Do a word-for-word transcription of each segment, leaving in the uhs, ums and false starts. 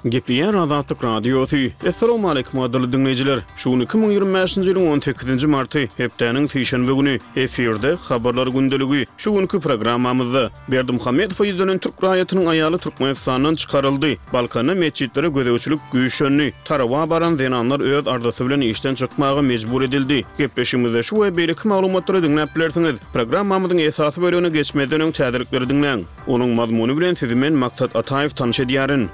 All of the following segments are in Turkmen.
Gepliyer Azatlyk Radiosu. Assalamu alaykum adly dinleyijiler. Şu iki bin ýygrimi beşinji ýylyň on sekizinji marty hepdeniň seýşembe güni efirde habarlar gündeligi. Şu günkü programmamyzda Berdimuhammedow ýüzünen Türk raýatynyň aýaly Türkmenistanyň çykaryldy. Balkany meçitlere gödäwçilik güýşenli tarawa baran zenanlar öz ardasy bilen işden çykmagy mejbur edildi. Gepleşigimizde şu we beýleki maglumatlary dinläp bilersiňiz. Programmamyzyň esasy bölügine geçmeden öň täzelikleri dinleň. Onuň mazmuny bilen sizi men Maksat Ataýew tanış edýärin.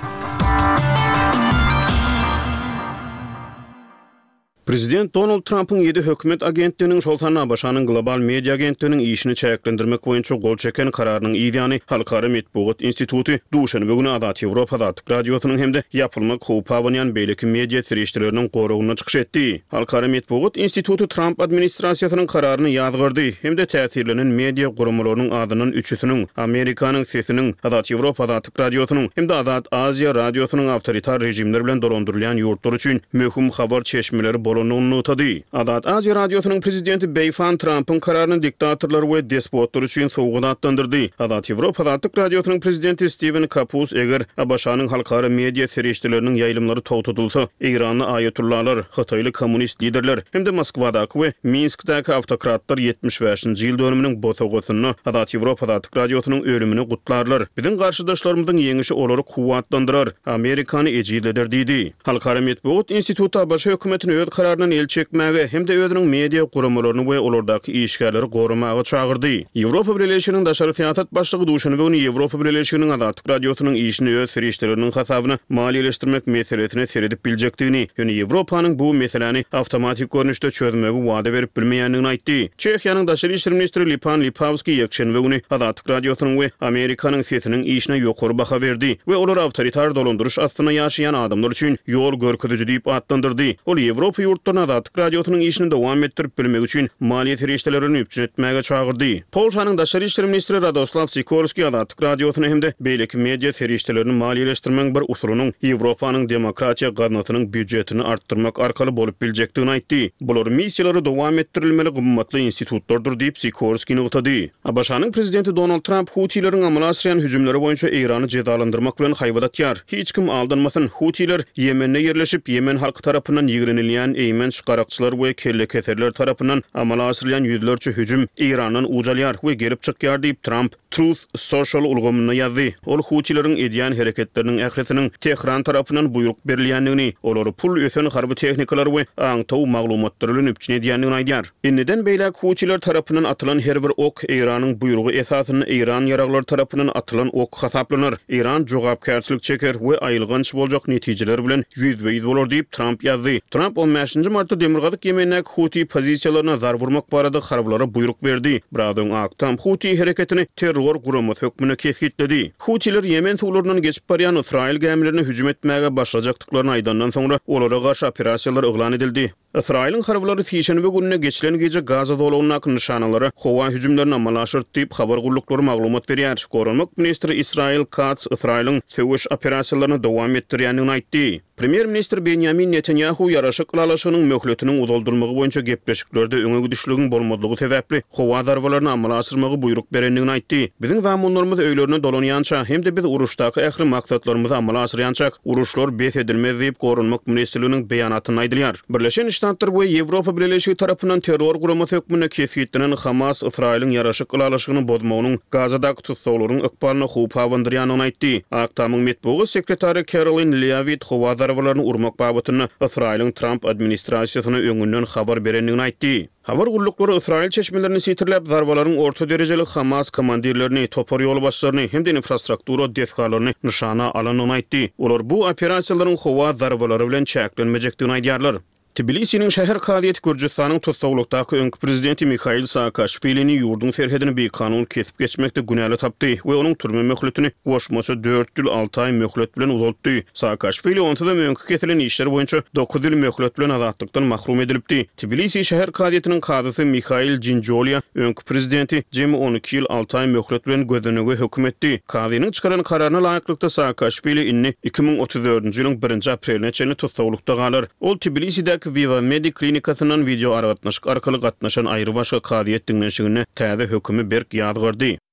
Prezident Donald Trump'ın yedi hökümet agentlerinin Şoltan Abaşanyň global media agentlerinin işini çäklendirmek boýunça gol çeken kararynyň ýa-ni Halkara Medpugat Institutu duşanby güni Azat Ýewropa Azatlyk Radiosynyň hemde ýapylmak howpa banýan beýleki media serişçileriniň goragyna çykyş etdi. Halkara Medpugat Institutu Trump administrasiýasynyň kararyny ýazgyrdy hemde täsirlenen media guramalarynyň adynyň üçüsiniň Amerikanyň sesiniň Azat Ýewropa Azatlyk Radiosynyň hemde Azat Aziýa Radiosynyň awtoritar rejimler bilen dolandyrylýan ýurtlar üçin möhüm habar çeşmeleri bolanyny notady. Azat Aziýa Radiosynyň prezidenti Beýfan Trump'ın kararyny diktatorlar we despotlar üçin sowguda atlandyrdy. Azat Ýewropa Azatlyk Radiosynyň prezidenti Steven Kapus eger Abaşanyň halkara media serişçileriniň ýaýlymlary togtudylsa, Irany aýatullalar, Hataýly kommunist liderler hemde Moskwadaky we Minskdaky awtokratlar ýetmiş beşinji ýyl dönüminiň botagosyny Azat Ýewropa Azatlyk Radiosynyň ölümini gutlarlar. Biziň garşydaşlarymyzyň ýeňişi olary kuwatlandyrar, Amerikany ejizleder diýdi. Halkara Medpugat Institutu Abaşa hökümetini öz kararyny el çekmäge hemde özüniň media guramalaryny we olardaky işgärleri goramagy çagyrdy. Ýewropa Birleşiginiň daşary siýasat başlygy duşany we Ýewropa Birleşiginiň Azatlyk Radiosynyň işini öz serişçileriniň hasabyna maliýeleşdirmek meselesine seredip biljekdigini, ýöne Ýewropanyň bu meseleni awtomatik görnüşde çözmegi wada berip bilmeýändigini aýtdy. Çehiýanyň daşary işler ministri Lipan Lipavski ýekşenbe güni Azatlyk Radiosynyň we Amerikanyň sesiniň işine ýokary baha berdi we olar awtoritar dolandyryş astyna ýaşaýan adamlar üçin ýol görkeziji diýip atlandyrdy. Ol Ýewropa ýurtlaryna Azatlyk Radiosynyň işini dowam etdirip bilmek üçin maliýe serişçilerini üpçün etmäge çagyrdy. Polşanyň daşary işler ministri Radoslav Sikorski Azatlyk Radiosyny hemde beýleki media serişçilerini maliýeleşdirmek bir usulynyň Ýewropanyň demokratiýa gaznasynyň büdjetini artdyrmak arkaly bolup biljekdigini aýtdy. Bular missiýalary dowam etdirilmeli gymmatly institutlardyr diýip Sikorski nugtady. Abaşanyň prezidenti Donald Trump Hutiylerin amala asýan hüjümleri boýunça Irany cezalandyrmak bilen haýwadatýar. Hiç kim aldanmasyn, Hutiler Ýemende ýerleşip Ýemen halky tarapyndan ýigrenilýän eýmen şykarakçylar we kelle keserler tarapyndan amala asyrylýan ýüzlerçe hüjüm Iranyň ujalýar we gelip çykýar diýip Trump Truth Social ulgamyna ýazdy. Ol Hutileriň edýän hereketleriniň ähresiniň Tehran tarapyndan buyruk berilýändigini, olary pul ösen harby tehnikalar we aňtaw maglumatlar bilen üpçün edýändigini aýdýar. Inneden beýlek Hutiler tarapyndan atylan her bir ok Iranyň buyrugy esasyny Iran ýaraglar tarapyndan atylan ok hasaplanır. Iran jogapkärçilik çeker we aýylganç boljak netijeler bilen ýüzbeýiz bolar diýip Trump ýazdy. Trump on beşinji martda Demirgazyk Ýemendäki Huti pozisiýalaryna zar vurmak barada harbylara buyruk berdi. Birazdan aktam Huti hereketini terror guramat hökmüne kesgitledi. Hutiler Ýemen suwlarynyň geçip barýan Israil gemilerini hüjüm etmäge başlajakdyklaryny aýdandan soňra olara garşy operasiýalar eglan edildi. Israil'in harblary seýşembe gününe geçilen gece Gaza dolagynyň nişanalary howa hüjümlerini amalaşyrt diýip habar guruluklary maglumat berýär. Goranmak ministri Israil Katz Israil'in söwüş operasiýalaryny dowam etdirýändigini aýtdy. Premier minister Benjamin Netanyahu ýaraşyk kılalaşynyň möhletiniň udoldurmagy boýunça gepleşiklerde öňe gidişliginiň bolmadygy sebäpli howa zarbalaryny amala asyrmagy buyruk berendigini aýtdy. Biziň zamanlarymyz öýlerine dolanýança hemde biz uruşdaky ähli maksatlarymyzy amala asyrýança uruşlar bes edilmez diýip Goranmak ministrliginiň beýanatyny aýdylýar. Birleşen Ştatlar we Ýewropa Birleşigi tarapyndan terror guramasy hökmüne kesgitlenen Hamas Israil'in ýaraşyk kılalaşygyny bozmagynyň Gazadaky tutsawlaryň ykbalyny howpa awandyrýanyny aýtdy. Aktamyň Medpugat sekretary Caroline Leavitt howa zarwalaryny urmak babatyny Israil'in Trump administrasiýasyna öňünden habar berendigini aýtdy. Habar guruluklary Israil çeşmelerini sitirläp zarwalaryň orta derejeli Hamas komandirlerini, topar ýol başlaryny hemde infrastruktura desgalaryny nişana alanyny aýtdy. Olar bu operasiýalaryň howa zarwalary bilen çäklenmejekdigini aýdýarlar. Tbilisi'nin şäher kadyet Gürjistanyň tutsaglykdaky öňkü prezidenti Mikhail Saakashvili'ni ýurdun serhedini bir kanun kesip geçmekde günäli tapdy we onuň türme möhletini goşmasy dört ýyl alty aý möhlet bilen uzatdy. Saakashvili onsyda öňkü kesilen işler boýunça dokuz ýyl möhlet bilen azatlykdan mahrum edilipdi. Tbilisi şäher kadyetiniň kadysy Mikhail Jinjolya öňkü prezidenti jemi on iki ýyl alty aý möhlet bilen gözlenige hökm etdi. Kadynyň çykaran kararyna laýyklykda Saakashvili inni iki bin otuz dördünji ýylyň birinji apreline çenli tutsaglykda galar. Ol Tbiliside Viva Medi klinikasynyň video aratnaşyk arkaly gatnaşan aýry başga kadyet dinleşigine täze hökümi berk ýazgyrdy.